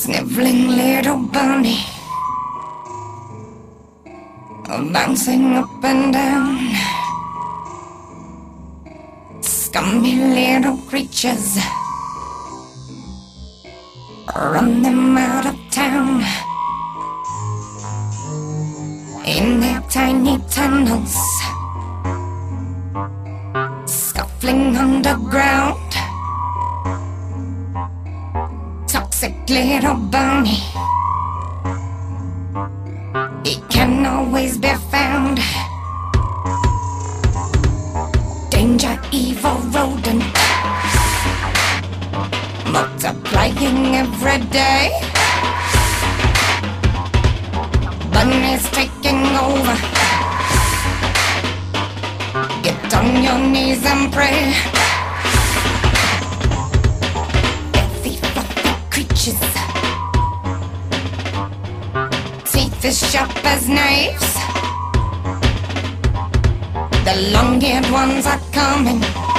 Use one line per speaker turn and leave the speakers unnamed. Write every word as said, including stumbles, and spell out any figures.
Sniveling little bunny, bouncing up and down. Scummy little creatures, run them out of town. In their tiny tunnels, scuffling underground. Toxic little bunny, he can always be found. Danger, evil rodent, multiplying every day. Bunny's taking over. Get on your knees and pray. Filthy, fluffy creatures, teeth as sharp as knives. The long-haired ones are coming.